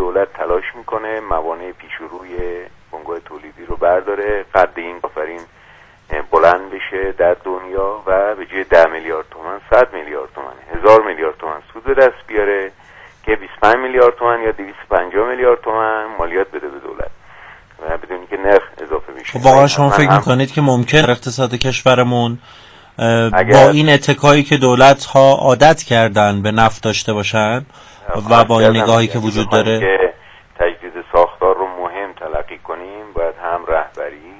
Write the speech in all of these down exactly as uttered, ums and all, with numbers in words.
دولت تلاش میکنه موانع پیش روی بنگاه تولیدی رو برداره، قد این آفرین بلند بشه در دنیا و به جای ده میلیارد تومان صد میلیارد تومان، هزار میلیارد تومان سود به دست بیاره که بیست و پنج میلیارد تومان یا دویست و پنجاه میلیارد تومان مالیات بده به دولت و بدون اینکه نرخ اضافه بشه. واقعا شما فکر میکنید که ممکن اقتصاد کشورمون با این اتکایی که دولت ها عادت کردن به نفت داشته باشن و با این نگاهی که وجود داره که تجدید ساختار رو مهم تلقی کنیم، باید هم رهبری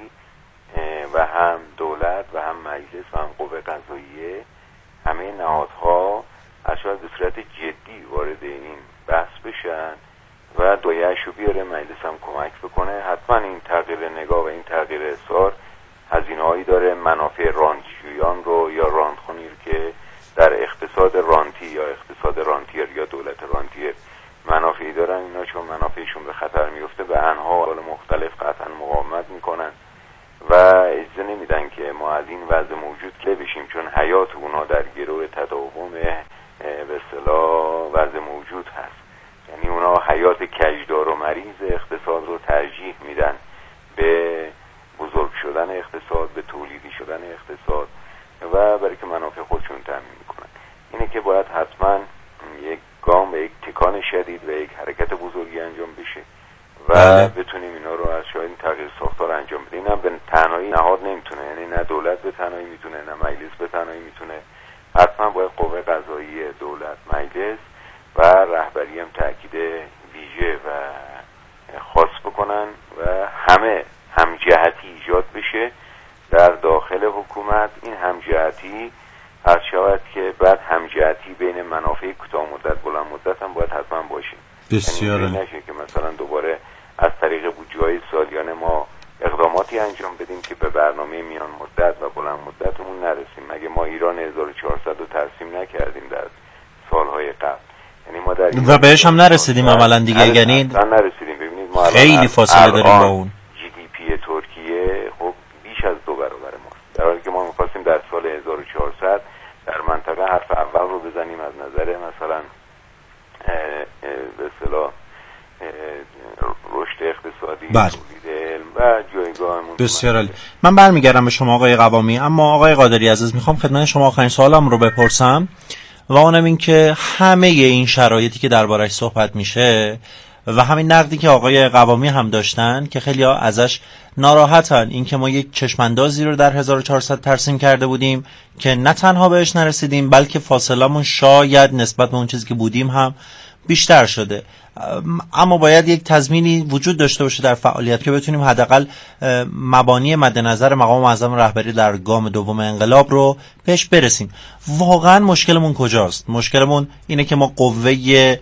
و هم دولت و هم مجلس و هم قوه قضاییه، همه نهادها اشاید به صورت جدی وارد این بحث بشن و دایه‌شو بیاره، مجلس هم کمک بکنه. حتما این تغییر نگاه و این تغییر اصرار هزینه‌هایی داره، منافع رانتجویان رو یا راندخونی رو که در اقتصاد رانتی یا اقتصاد رانتیر یا دولت رانتیر منافعی دارن، اینا چون منافعشون به خطر میفته به انواع مختلف قطعا مقاومت میکنن و اجازه نمیدن که ما از این وضع موجود که بشیم، چون حیات اونا در گروه تداوم به اصطلاح وضع موجود هست. یعنی اونا حیات کجدار و مریض اقتصاد رو ترجیح میدن به بزرگ شدن اقتصاد، به تولیدی شدن اقتصاد و برای که منافع خودشون تامین میکنن. اینه که باید حتما یک گام و یک تکان شدید و یک حرکت بزرگی انجام بشه و بله. بتونیم اینا رو از شاید تغییر ساختار انجام بدیم. اینم به تنهایی نهاد نمیتونه، یعنی نه دولت به تنهایی میتونه نه مجلس به تنهایی میتونه، حتما باید قوه قضاییه، دولت، مجلس و رهبری هم تاکید ویژه و خاص بکنن و همه همجهتی ایجاد بشه در داخل حکومت. این همجهتی هر شود که بعد همجهتی بین منافع کوتاه مدت بلند مدت هم باید حتما باشه. بسیار یعنی نشه که مثلا دوباره از طریق بودجه‌های سالیانه ما اقداماتی انجام بدیم که به برنامه میان مدت و بلند مدتمون نرسیم. مگه ما ایران هزار و چهارصد رو ترسیم نکردیم در سالهای قبل؟ یعنی ما در و بهش هم نرسیدیم عملا دیگه، یعنی نرسیدیم. ببینید ما خیلی فاصله داریم با اون. جی دی پی ترکیه خب بیش از دو برابر ماست، در حالی که ما می‌خواستیم در سال هزار و چهارصد در منطقه حرف اول رو بزنیم از نظر مثلا به اصطلاح رشد اقتصادی، تولید علم و جایگاهمون. بسیار عالی. من برمیگردم به شما آقای قوامی، اما آقای قادری عزیز میخوام خدمت شما آخرین سوالم رو بپرسم و اونم این که همه این شرایطی که دربارش صحبت میشه و همین نقدی که آقای قوامی هم داشتن که خیلی ها ازش ناراحتن، این که ما یک چشماندازی رو در هزار و چهارصد ترسیم کرده بودیم که نه تنها بهش نرسیدیم بلکه فاصلمون شاید نسبت به اون چیزی که بودیم هم بیشتر شده. اما باید یک تضمینی وجود داشته باشه در فعالیت که بتونیم حداقل مبانی مد نظر مقام معظم رهبری در گام دوم انقلاب رو بهش برسیم. واقعا مشکلمون کجاست؟ مشکلمون اینه که ما قوه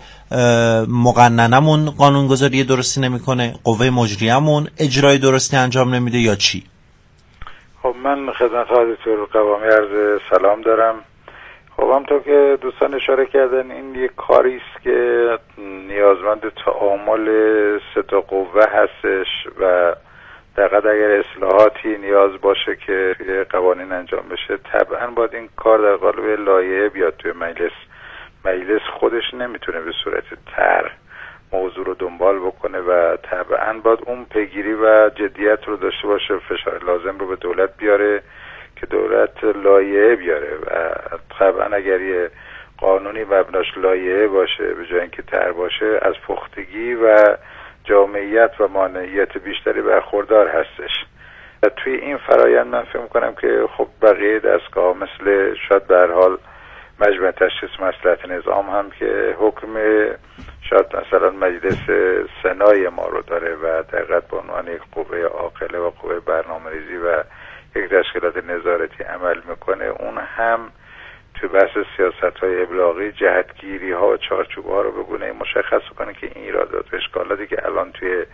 مقننمون قانونگذاری درستی نمیکنه، قوه مجریمون اجرای درستی انجام نمیده، یا چی؟ خب من خدمت حضرت قوامی عرض سلام دارم. خب همونطور که دوستان اشاره کردن این یک کاری است که نیازمند تعامل سه تا قوه هستش و دقیقاً اگر اصلاحاتی نیاز باشه که قوانین انجام بشه طبعاً باید این کار در قالب لایحه بیاد توی مجلس. مجلس خودش نمیتونه به صورت طرح موضوع رو دنبال بکنه و طبعاً باید اون پیگیری و جدیت رو داشته باشه، فشار لازم رو به دولت بیاره که دولت لایحه بیاره و طبعا اگر یه قانونی مبناش لایحه باشه به جای اینکه طرح باشه از پختگی و جامعیت و مانعیت بیشتری برخوردار هستش. و توی این فرایند من فکر می‌کنم که خب بقیه دستگاه مثل شاید به هر حال مجمع تشخیص مصلحت نظام هم که حکم شاید مثلا مجلس سنای ما رو داره و دقیقاً به عنوان یک قوه عاقله و قوه برنامه‌ریزی و یک تشکیلات نظارتی عمل میکنه، اون هم تو بحث سیاست‌های ابلاغی جهتگیری ها و چارچوب ها رو به گونه‌ای مشخص کنه که این ایرادات و اشکالاتی که الان توی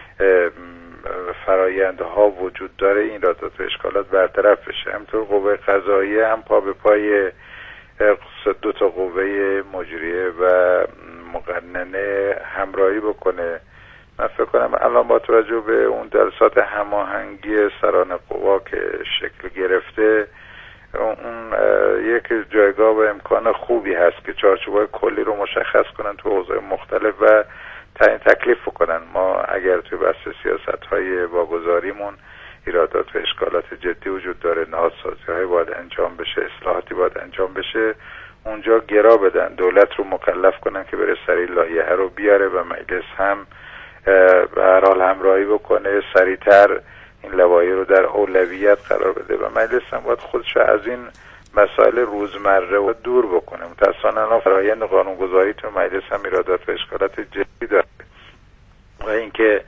فرایندها وجود داره این ایرادات و اشکالات برطرف بشه. همینطور قوه قضاییه هم پا به پای دو تا قوه مجریه و مقننه همراهی بکنه. من فکر کنم الان با توجه به اون جلسات هماهنگی سران قوا که شکل گرفته اون یک جایگاه و امکان خوبی هست که چارچوب‌های کلی رو مشخص کنن تو حوزه‌های مختلف و تعیین تکلیف کنن. ما اگر توی بحث سیاست‌های واگذاریمون ایرادات و اشکالات جدی وجود داره، نهادسازی‌های باید انجام بشه، اصلاحاتی باید انجام بشه، اونجا گرا بدن، دولت رو مکلف کنن که بره سریع لایحه رو بیاره و مجلس هم به هر حال همراهی بکنه، سریعتر این لوایح رو در اولویت قرار بده و مجلس هم باید خودش از این مسائل روزمره و دور بکنه. متأسفانه الان فرآیند قانونگذاری تو مجلس هم ایرادات و اشکالات جدی داره و اینکه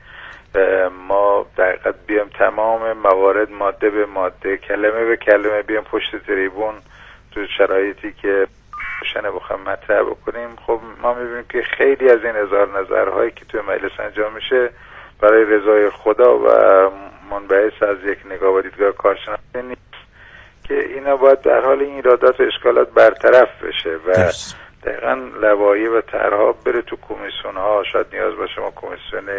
ما در حقیقت بیام تمام موارد ماده به ماده، کلمه به کلمه بیام پشت تریبون تو شرایطی که روشن بخوام مطرح بکنیم، خب ما میبینیم که خیلی از این اظهار نظرهایی که توی مجلس انجام میشه برای رضای خدا و منبعث از یک نگاه و دیدگاه کارشناسی نیست که اینا باید در حال این ایرادات و اشکالات برطرف بشه و دقیقاً لوایح و طرح‌ها بره تو کمیسیون ها. شاید نیاز باشه ما کمیسیون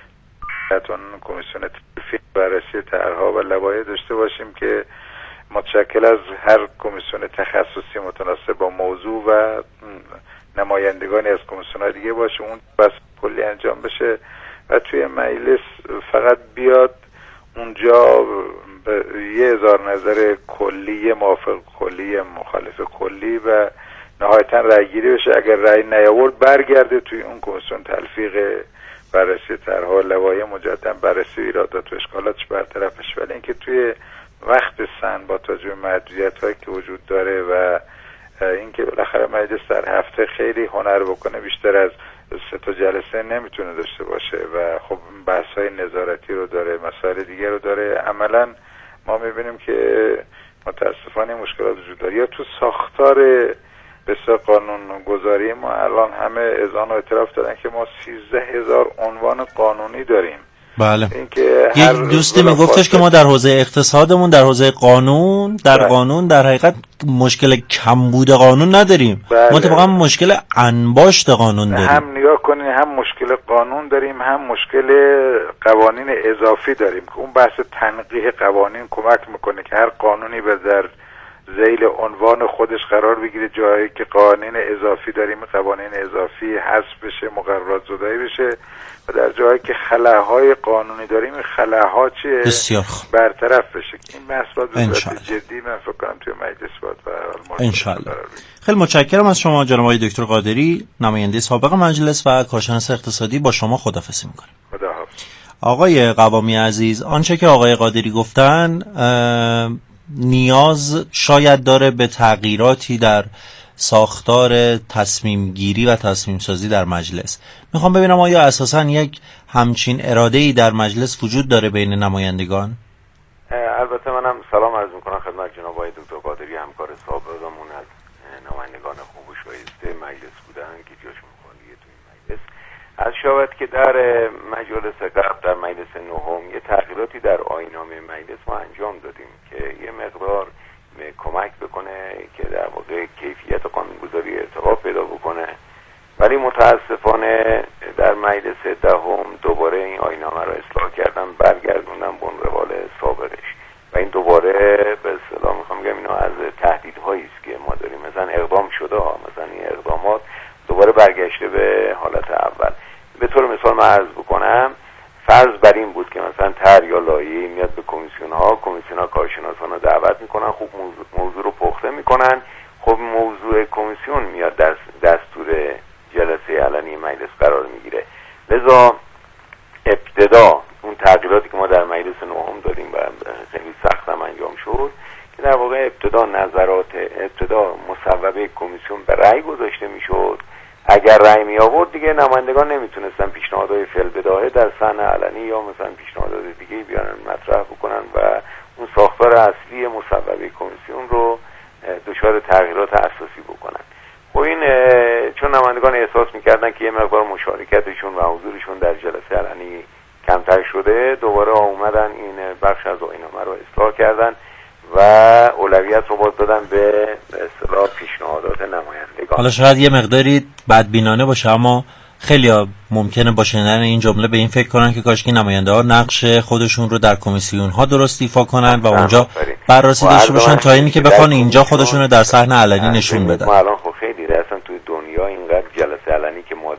کمیسیون بررسی طرح‌ها و لوایح داشته باشیم که متشکل از هر کمیسیون تخصصی متناسب با موضوع و نمایندگانی از کمیسیون‌های دیگه باشه، اون بس کلی انجام بشه و توی مجلس فقط بیاد اونجا یه اظهار نظر کلی، موافق کلی، مخالف کلی و نهایتا رأی گیری بشه. اگر رأی نیاورد برگرده توی اون کمیسیون تلفیق بررسی طرح‌ها و لوایح مجددا بررسی ایرادات و اشکالاتش برطرف بشه. ولی اینکه توی وقت سن با توجه به محدودیت‌هایی که وجود داره و اینکه بالاخره مجلس در هفته خیلی هنر بکنه، بیشتر از سه تا جلسه نمیتونه داشته باشه و خب بحث‌های نظارتی رو داره، مسائل دیگه رو داره. عملاً ما می‌بینیم که متأسفانه مشکلات وجود داره. یا تو ساختار بسیار قانون گذاری ما الان همه اذعان و اعتراف دادن که ما سیزده هزار عنوان قانونی داریم. بله. یک دوستی میگفتش که ما در حوزه اقتصادمون، در حوزه قانون، در بله. قانون در حقیقت مشکل کمبود قانون نداریم. بله. ما اتفاقا مشکل انباشت قانون داریم. هم نگاه کنین، هم مشکل قانون داریم، هم مشکل قوانین اضافی داریم که اون بحث تنقیح قوانین کمک میکنه که هر قانونی به در ذیل عنوان خودش قرار بگیره. جایی که قوانین اضافی داریم، قوانین اضافی حذف بشه، مقررات زدایی بشه و در جایی که خلاهای قانونی داریم، خلاها چیه بسیار برطرف بشه. این مسئله بسیار جدی من فکر کنم توی مجلس باید و انشالله. خیلی متشکرم از شما جناب آقای دکتر قادری، نماینده سابق مجلس و کارشناس اقتصادی. با شما خداحافظی می‌کنیم. خداحافظ. آقای قوامی عزیز، آنچه که آقای قادری گفتن نیاز شاید داره به تغییراتی در ساختار تصمیم گیری و تصمیم سازی در مجلس. میخوام ببینم آیا اساساً یک همچین اراده‌ای در مجلس وجود داره بین نمایندگان؟ البته منم سلام عرض میکنم خدمت جناب آقای دکتر قادری، همکار سابقمون از نمایندگان خوب و شایسته مجلس بودن که جاشون خالیه تو این مجلس. از شاید که در مجلس قبل، در مجلس نهم، یه تغییراتی در آیین‌نامه مجلس ما انجام دادیم که یه مقدار کمک بکنه که در واقع کیفیت قانونگذاری ارتقا پیدا بکنه. ولی متاسفانه در مجلس دهم دوباره این آیین‌نامه رو اصلاح کردن، برگردوندن به اون روال سابقش و این دوباره به اصطلاح میخوام بگم اینا از تهدیدهایی است که ما داریم. مثلا اقدام شده ها، مثلا این اقدامات دوباره برگشته به حالت اول. به طور مثال من عرض بکنم، فرض بر این بود که مثلا طرح یا لایحه‌ای میاد به کمیسیون ها، کمیسیون ها کارشناسان رو دعوت میکنن، خوب موضوع, موضوع رو پخته میکنن، خب موضوع کمیسیون میاد در دستور جلسه علنی مجلس قرار میگیره. لذا ابتدا اون تغییراتی که ما در مجلس نهم دادیم و خیلی سخت هم انجام شد که در واقع ابتدا نظرات ابتدا مصوبه کمیسیون به رأی گذاشته میشد. اگر رأی می آورد دیگه نمایندگان نمیتونستن پیشنهادهای فعل بداهه در صحنه علنی یا مثلا پیشنهادات دیگه بیان مطرح بکنن و اون ساختار اصلی مصوبه کمیسیون رو دچار تغییرات اساسی بکنن. خب این چون نمایندگان احساس میکردن که یه مقدار مشارکتشون و حضورشون در جلسه علنی کمتر شده، دوباره اومدن این بخش از آیین‌نامه رو اصلاح کردن و اولویت رو باز دادن به اصطلاح پیشنهادات نمایندگان. حالا شاید یه مقداری بدبینانه باشه، اما خیلی ممکنه با شنیدن این جمله به این فکر کنن که کاش که نماینده ها نقش خودشون رو در کمیسیون ها درست ایفا کنن و اونجا بررسی داشته باشن تا اینی که بخوان اینجا خودشون رو در صحنه علنی نشون بدن. ما الان خب خیلی اصلا توی دنیا اینقدر جلسه علنی که ما داریم نداریم.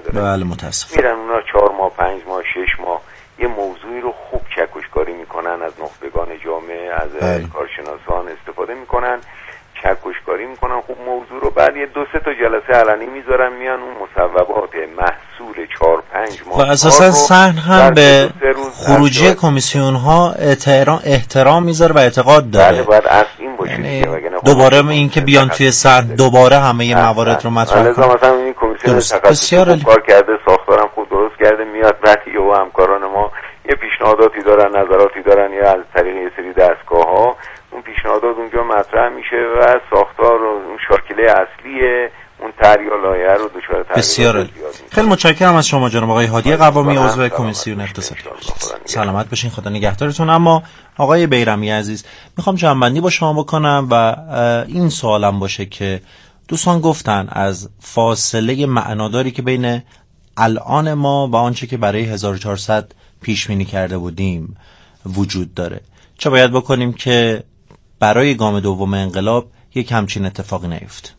نداره. بله متاسف. میرن اونا چهار ماه پنج ماه شش ماه یه موضوعی رو خوب چکشکاری میکنن، از نخبگان جامعه از بله. کارشناسان استفاده میکنن، چکشکاری میکنن خوب موضوع رو، بعد یه دو سه تا جلسه علنی میذارن، میان اون مصوبات محصول چهار پنج ماه و اساسا صحن هم به خروجی کمیسیون ها احترام احترام میذاره و اعتقاد داره. بله باید اصل این باشه یعنی دیگه. دوباره این که بیان توی صحن دوباره همه موارد رو مطرح کنن. مثلا این کمیسیون تخصصی کار کرده، ساختارم خوب درست کرده، میاد بعد یهو همکاران ما یه پیشنهاداتی دارن، نظراتی دارن، یا از طریق یه سری دستگاه‌ها اون پیشنهادات اونجا مطرح میشه و ساختار اون شاکله اصلیه اون طرح لایحه رو دچار تغییر. بسیار خیلی متشکرم از شما جناب آقای هادی قوامی، عضو کمیسیون اقتصادی. سلامت باشین، خدا نگهدارتون. اما آقای بیرمی عزیز، میخوام جمع‌بندی با شما بکنم و این سوالم باشه که دوستان گفتن از فاصله معناداری که بین الان ما و آنچه که برای هزار و چهارصد پیش بینی کرده بودیم وجود داره، چه باید بکنیم که برای گام دوم انقلاب یک همچین اتفاقی نیفته؟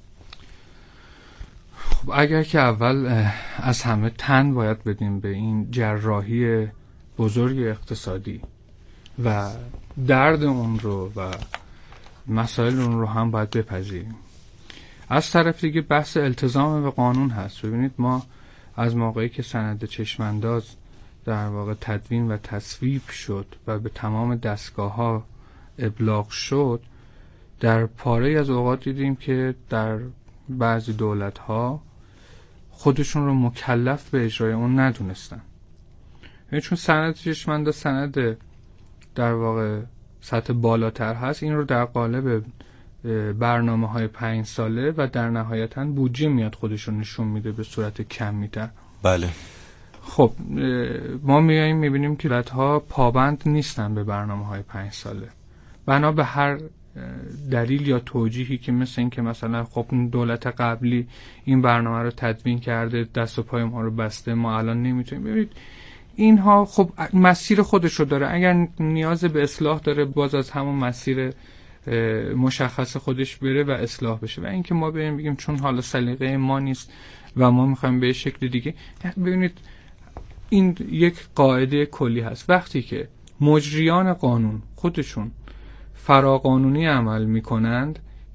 خب اگر که اول از همه تن باید بدیم به این جراحی بزرگ اقتصادی و درد اون رو و مسائل اون رو هم باید بپذیریم. از طرف دیگه بحث التزام به قانون هست. ببینید ما از موقعی که سند چشمانداز در واقع تدوین و تصویب شد و به تمام دستگاه ها ابلاغ شد، در پاره از اوقات دیدیم که در بعضی دولت ها خودشون رو مکلف به اجرای اون ندونستن. یعنی چون سند چشمانداز سند در واقع سطح بالاتر هست، این رو در قالب برنامه های پنج ساله و در نهایتاً بودجه میاد خودش رو نشون میده به صورت کم میتر. بله. خب ما میاییم میبینیم که دولت‌ها پابند نیستن به برنامه های پنج ساله، بنا به هر دلیل یا توجیهی که مثل این که مثلا خب دولت قبلی این برنامه رو تدوین کرده، دست و پای ما رو بسته، ما الان نمیتونیم. ببینید اینها خب مسیر خودش رو داره، اگر نیاز به اصلاح داره باز از همون مسیر مشخص خودش بره و اصلاح بشه، و اینکه ما بریم بگیم چون حالا سلیقه ما نیست و ما میخوایم به شکل دیگه. ببینید این یک قاعده کلی هست، وقتی که مجریان قانون خودشون فراقانونی عمل میکنند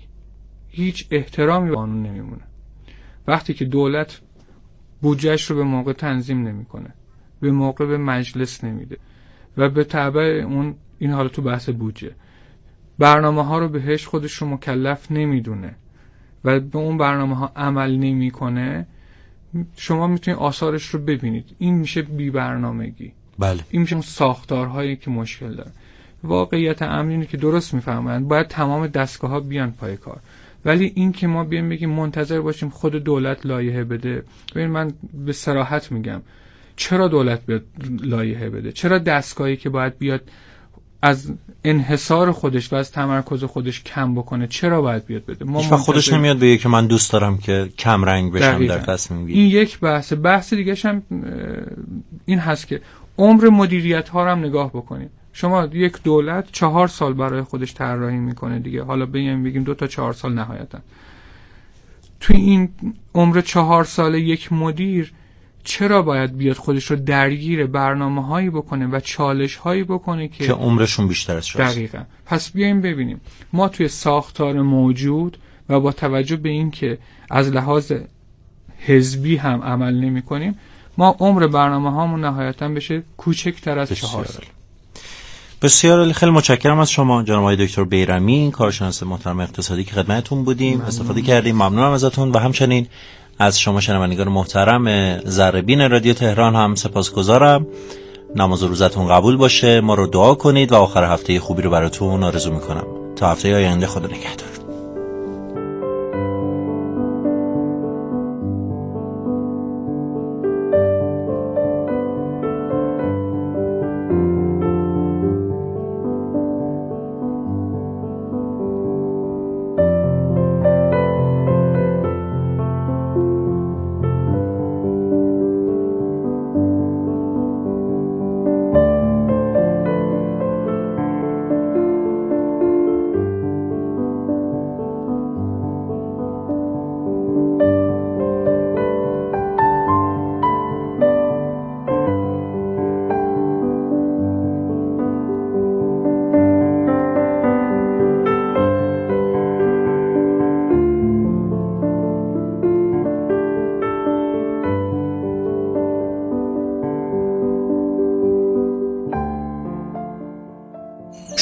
هیچ احترامی به قانون نمیمونه. وقتی که دولت بودجهش رو به موقع تنظیم نمیکنه، به موقع به مجلس نمیده و به تبع اون، این حالا تو بحث بودجه، برنامه ها رو بهش خودش رو مکلف نمیدونه و به اون برنامه ها عمل نمیکنه، شما میتونید آثارش رو ببینید. این میشه بی برنامگی. بله. این میشه ساختارهایی که مشکل داره. واقعیت امر اینه که درست میفهمند باید تمام دستگاه ها بیان پای کار، ولی این که ما بیایم بگیم منتظر باشیم خود دولت لایحه بده، ببین من به صراحت میگم چرا دولت بیاد لایحه بده؟ چرا دستگاهی که باید بیاد از انحصار خودش و از تمرکز خودش کم بکنه چرا باید بیاد بده؟ ما منتظر... خودش نمیاد بگه که من دوست دارم که کم رنگ بشم دقیقا. در تصمیم گیری. این یک بحث. بحث دیگه هم این هست که عمر مدیریت ها رو هم نگاه بکنید. شما یک دولت چهار سال برای خودش طراحی میکنه دیگه، حالا بگیم بگیم دو تا چهار سال نهایتا. توی این عمر چهار سال یک مدیر چرا باید بیاد خودش رو درگیر برنامه هایی بکنه و چالش هایی بکنه که که عمرشون بیشتر از شاست؟ دقیقا. پس بیایم ببینیم ما توی ساختار موجود و با توجه به این که از لحاظ حزبی هم عمل نمی کنیم، ما عمر برنامه هامون نهایتا بشه کوچکتر از چهار سال. بسیار خیلی متشکرم از شما جناب آقای دکتر بیرمی، کارشناس محترم اقتصادی که خدمتتون بودیم. ممنون. استفاده کردیم. ممنونم ازتون و همچنین از شما شنوندگان محترم ذره‌بین رادیو تهران هم سپاسگزارم. نماز و روزتون قبول باشه، ما رو دعا کنید و آخر هفته خوبی رو براتون آرزو میکنم. تا هفته آینده خدا نگهدار.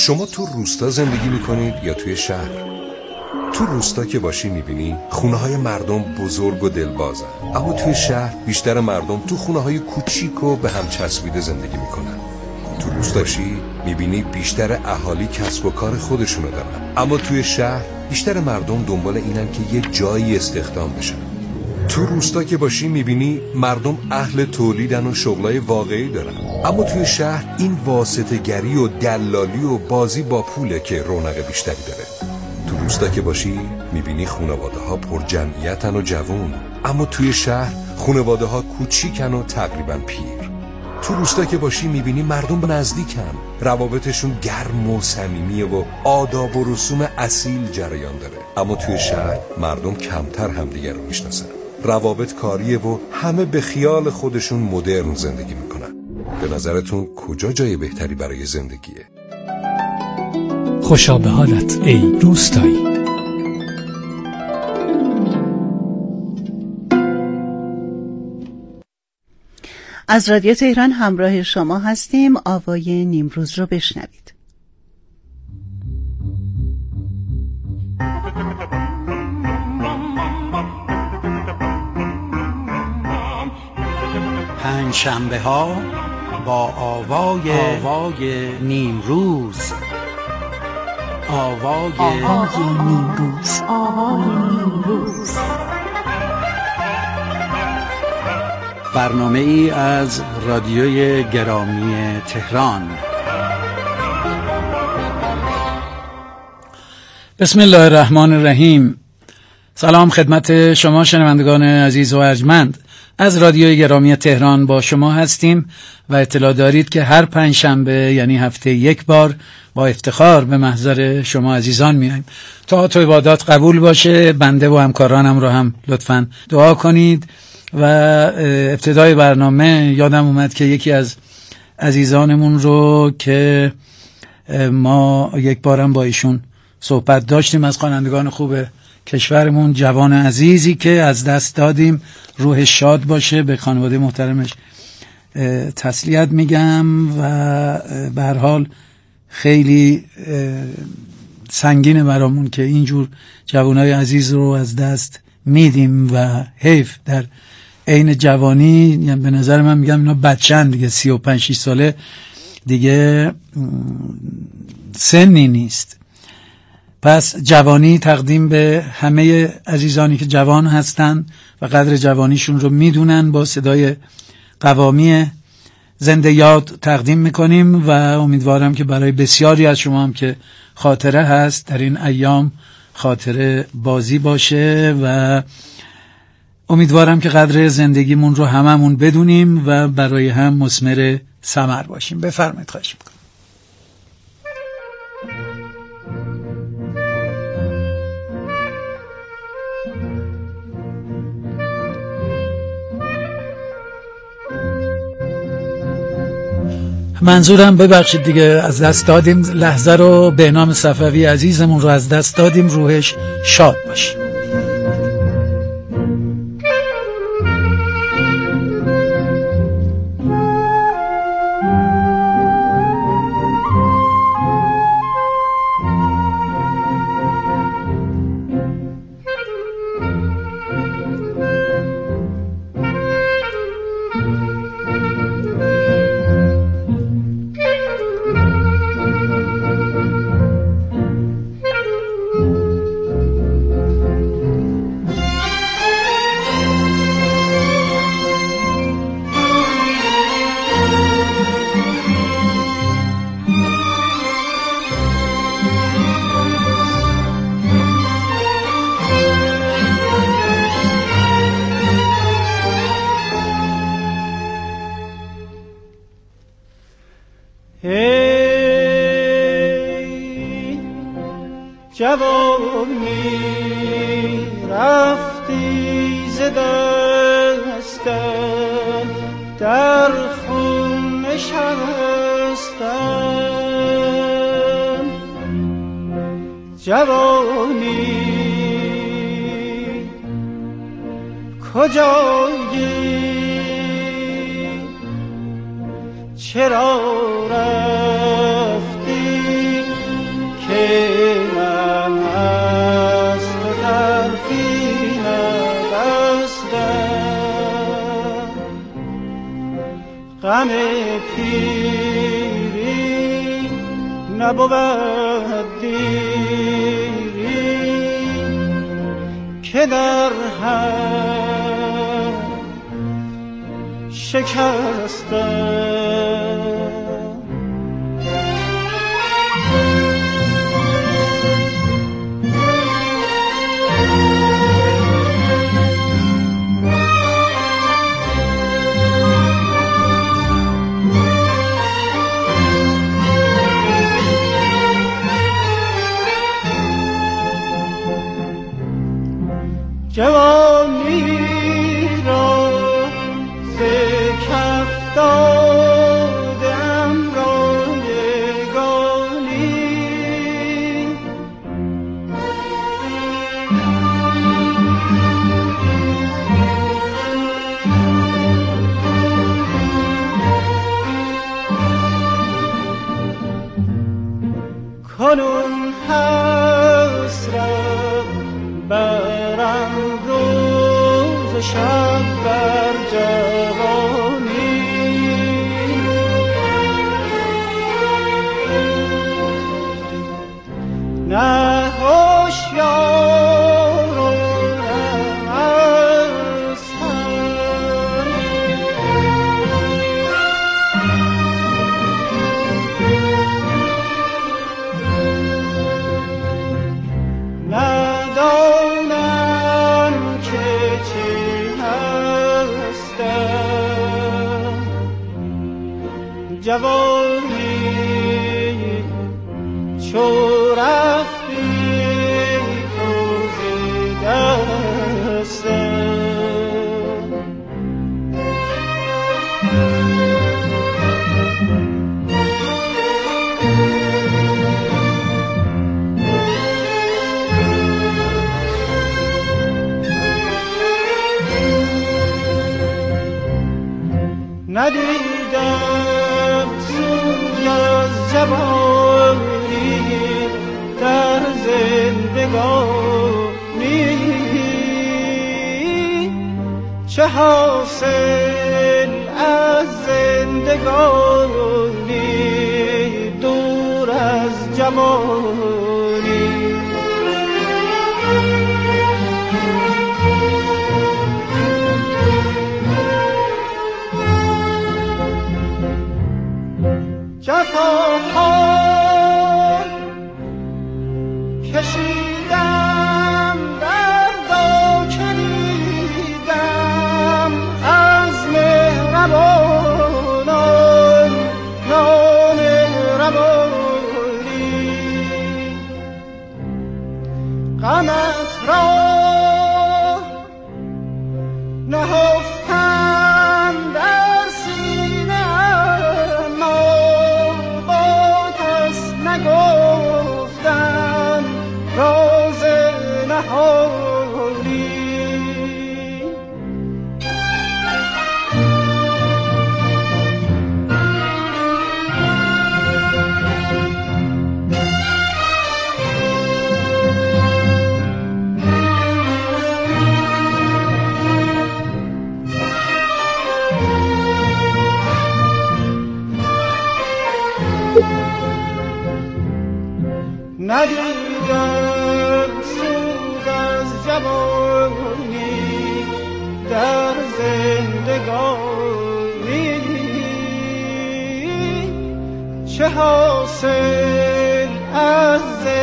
شما تو روستا زندگی میکنید یا توی شهر؟ تو روستا که باشی میبینی خونه های مردم بزرگ و دلبازن، اما توی شهر بیشتر مردم تو خونه های کوچیک و به هم چسبیده زندگی میکنن. تو روستا باشی میبینی بیشتر اهالی کسب و کار خودشونو دارن، اما توی شهر بیشتر مردم دنبال اینن که یه جایی استخدام بشن. تو روستا که باشی میبینی مردم اهل تولیدن و شغلای واقعی دارن، اما توی شهر این واسطه گری و دلالی و بازی با پوله که رونق بیشتری داره. تو روستا که باشی میبینی خانواده ها پر جمعیتن و جوون، اما توی شهر خانواده ها کوچیکن و تقریبا پیر. تو روستا که باشی میبینی مردم نزدیکن، روابطشون گرم و صمیمیه و آداب و رسوم اصیل جریان داره، اما توی شهر مردم کمتر همدیگر رو میشناسن، روابط کاریه و همه به خیال خودشون مدرن زندگی میکنن. به نظرتون کجا جای بهتری برای زندگیه؟ خوشا به حالت ای روستایی. از رادیو تهران همراه شما هستیم. آوای نیمروز رو بشنوید. پنج شنبه ها با آوای, آوای نیمروز. آوای, آوای نیمروز. آوای نیمروز. برنامه ای از رادیوی گرامی تهران. بسم الله الرحمن الرحیم. سلام خدمت شما شنوندگان عزیز و ارجمند. از رادیوی گرامی تهران با شما هستیم و اطلاع دارید که هر پنج شنبه یعنی هفته یک بار با افتخار به محضر شما عزیزان میایم. تا تو عبادات قبول باشه. بنده و همکارانم رو هم لطفاً دعا کنید. و ابتدای برنامه یادم اومد که یکی از عزیزانمون رو که ما یک بارم با ایشون صحبت داشتیم، از خوانندگان خوب کشورمون، جوان عزیزی که از دست دادیم، روح شاد باشه، به خانواده محترمش تسلیت میگم و به هر حال خیلی سنگینه برامون که اینجور جوانای عزیز رو از دست میدیم و حیف در عین جوانی. یعنی به نظر من میگم اینا بچه‌ن دیگه، سی و پنج شش ساله دیگه سنی نیست. پس جوانی تقدیم به همه عزیزانی که جوان هستن و قدر جوانیشون رو میدونن با صدای قوامی زنده یاد تقدیم میکنیم و امیدوارم که برای بسیاری از شما هم که خاطره هست در این ایام خاطره بازی باشه و امیدوارم که قدر زندگیمون رو هممون بدونیم و برای هم مثمر ثمر باشیم. بفرمایید، خواهش میکنم. منظورم ببخشید دیگه از دست دادیم لحظه رو، به نام صفوی عزیزمون رو از دست دادیم، روحش شاد باشه. جوانی رفتی ز دستم، در خون نشستم. جوانی کجایی، چرا رفتی غم پیری نبود دیری که در هم شکستم. جوانی را ز کف دادم رایگانی، کنون حسرت برم روز شب بر جوانی، نه هوشیار و نه مستم، ندانم که چی هستم. جوانی چو رفتی تو ز دستم، ندیدم سوی از جوانی در زندگانی، چه حاصل از زندگانی دور از جوانی. جفاها کشیدم دردا کلیدم از مهربانان نامهربانی، غمت را نهفتم در سینه اما با کس نگفتم راز نهانی. ندیدم سود از جوانی در زندگانی، چه حاصل از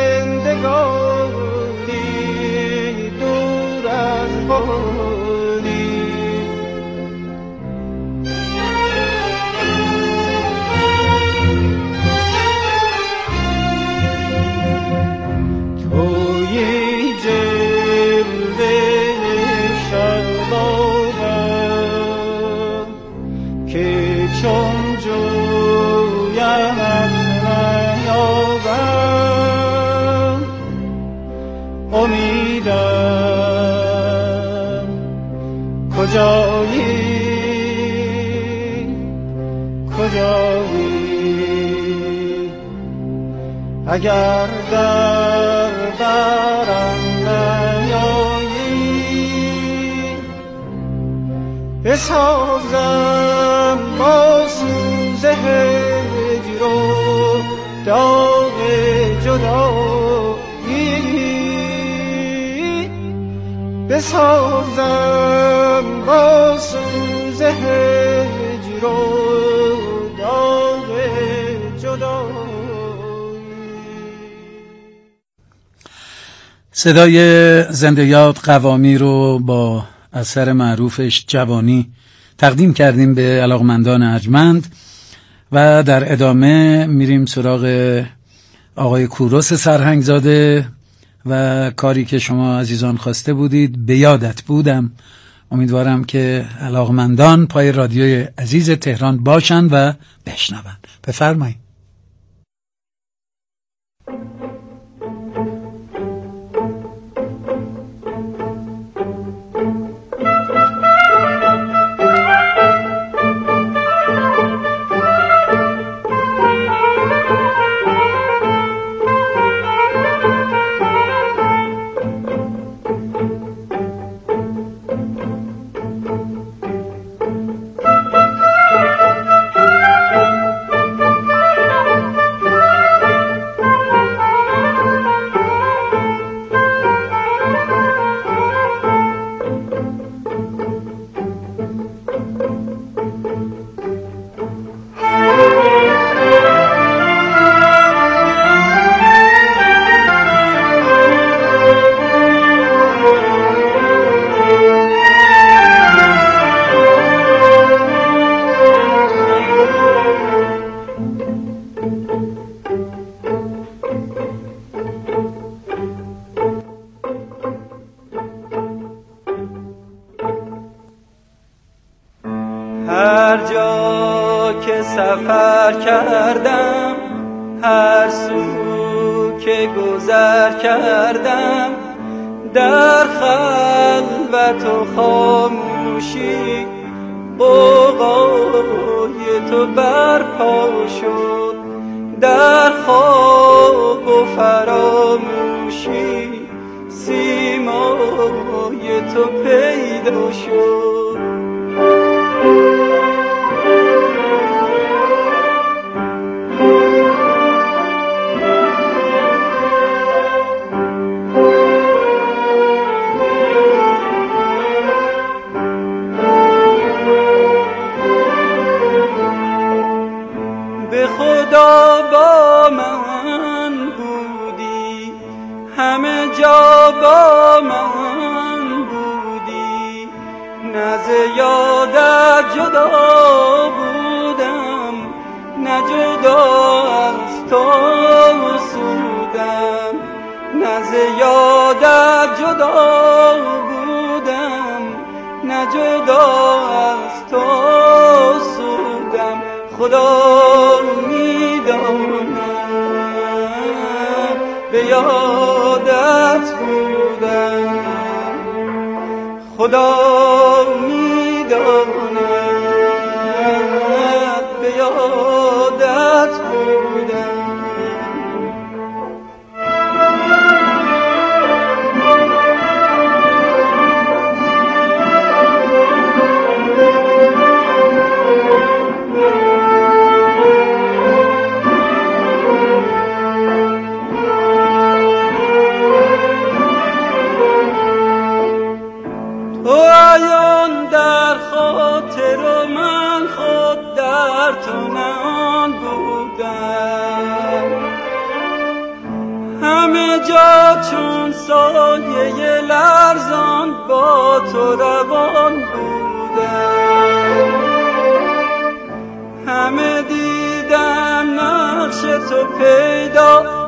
زندگانی دور از بانی. توی جلوه شبابم که چون جویمت نیابم، امیدم کجایی کجایی اگر در برم نیایی، بسازم با داغ جدایی بسازم با سوز هجر و داغ جدایی. صدای زنده یاد قوامی رو با اثر معروفش جوانی تقدیم کردیم به علاقمندان ارجمند و در ادامه میریم سراغ آقای کوروس سرهنگزاده و کاری که شما عزیزان خواسته بودید به یادت بودم. امیدوارم که علاقمندان پای رادیوی عزیز تهران باشند و بشنوند. بفرمایید. هر جا که سفر کردم، هر سو که گذر کردم، در خلوت و خاموشی غوغای تو برپا شد. در خواب و فراموشی سیمای تو پیدا شد. به خدا با من بودی، همه جا با من بودی، نه ز یادت جدا بودم، نه جدا از تو سودم. نه ز یادت جدا بودم، نه جدا از تو سودم. خدا میدانم به یادت بودم، خدا میداند به یادت بودم. همه جا چون سایه لرزان با تو روان بودم. همه دیدم نقش تو پیدا